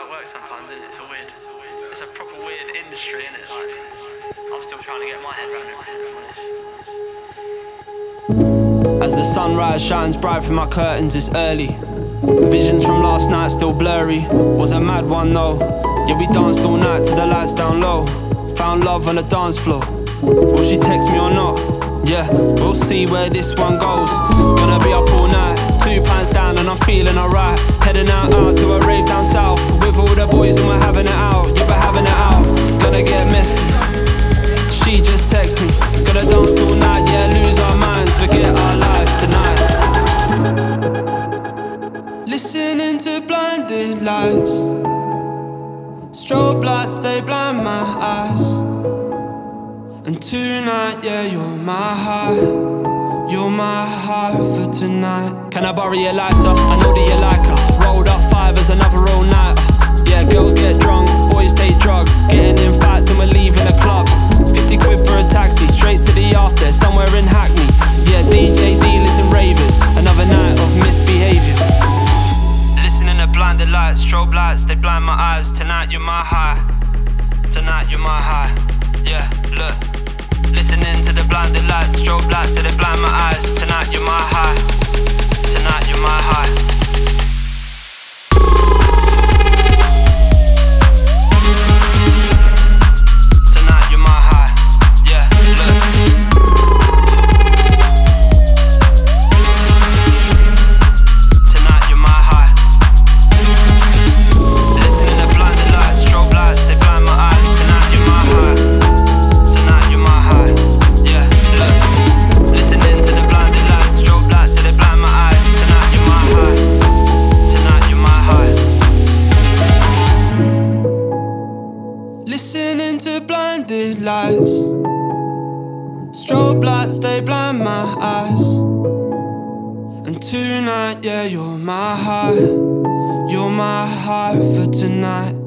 works sometimes, isn't it? It's a proper weird industry, isn't it? Like, I'm still trying to get my head around everything, to be honest. As the sunrise shines bright through my curtains, it's early. Visions from last night still blurry. Was a mad one though. Yeah, we danced all night till the lights down low. Found love on the dance floor. Will she text me or not? Yeah, we'll see where this one goes. Gonna be up all night, 2 pints down and I'm feeling alright. Heading out to a rave down south with all the boys and we're having it out. Yeah, we're having it out. Gonna get messy. She just texts me. Gonna dance all night, yeah, lose our minds, forget our lives tonight. Listening to blinded lights. Strobe lights, they blind my eyes. And tonight, yeah, you're my high. You're my high for tonight. Can I borrow your lighter? I know that you like her. Rolled up 5 as another all nighter. Yeah, girls get drunk, boys take drugs. Getting in fights and we're leaving the club. 50 quid for a taxi, straight to the after, somewhere in Hackney. Yeah, DJ D-list and ravers. Another night of misbehaviour. Listening to blinded lights, strobe lights, they blind my eyes. Tonight you're my high. Tonight you're my high. Yeah, look. Listening to the blinded lights, strobe lights, so they blind my eyes. Tonight you're my high. Tonight you're my high. Tonight you're my high. Yeah, look. Tonight you're my high. Listening to blinded lights, strobe lights, they blind my eyes. Tonight you're my high. Tonight you're my high. Yeah, look. Listening to the blinded lights, strobe lights, so they blind my eyes. Tonight you're my high. Tonight you're my high. Listening to blinded lights. Strobe lights, they blind my eyes. And tonight, yeah, you're my high. You're my high for tonight.